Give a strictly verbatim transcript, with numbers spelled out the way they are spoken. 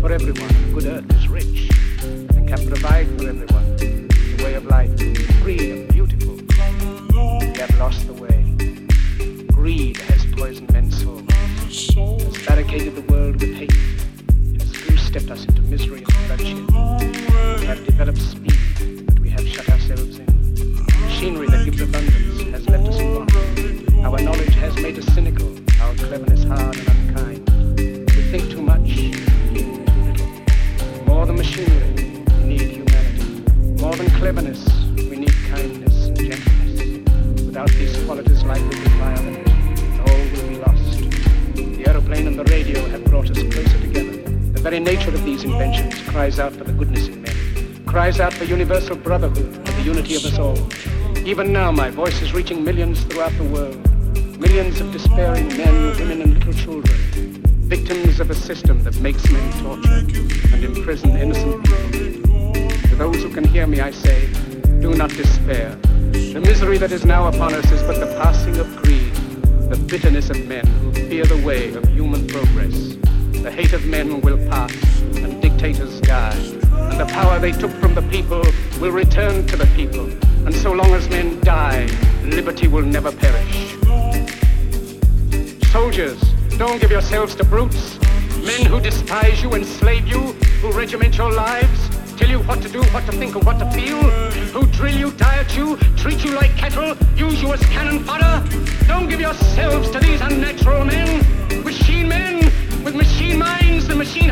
for everyone. Good earth is rich and can provide for everyone. The way of life, free and beautiful. We have lost the way. Greed has poisoned men's souls, has barricaded the world with hate. It has goose-stepped us into misery and bloodshed. We have developed speed, but we have shut ourselves in. Machinery that gives abundance has left us in want. Our knowledge has made us cynical, our cleverness hard and unkind. We think too much, do too little. More than machinery, we need humanity. More than cleverness, we need kindness and gentleness. Without these qualities, life will be violent, and all will be lost. The aeroplane and the radio have brought us closer together. The very nature of these inventions cries out for the goodness in men, cries out for universal brotherhood and the unity of us all. Even now, my voice is reaching millions throughout the world. Millions of despairing men, women, and little children, victims of a system that makes men torture and imprison innocent people. To those who can hear me, I say, do not despair. The misery that is now upon us is but the passing of greed, the bitterness of men who fear the way of human progress. The hate of men will pass, and dictators die, and the power they took from the people will return to the people. And so long as men die, liberty will never perish. Soldiers, don't give yourselves to brutes, men who despise you, enslave you, who regiment your lives, tell you what to do, what to think, and what to feel, who drill you, diet you, treat you like cattle, use you as cannon fodder. Don't give yourselves to these unnatural men, machine men, with machine minds and machine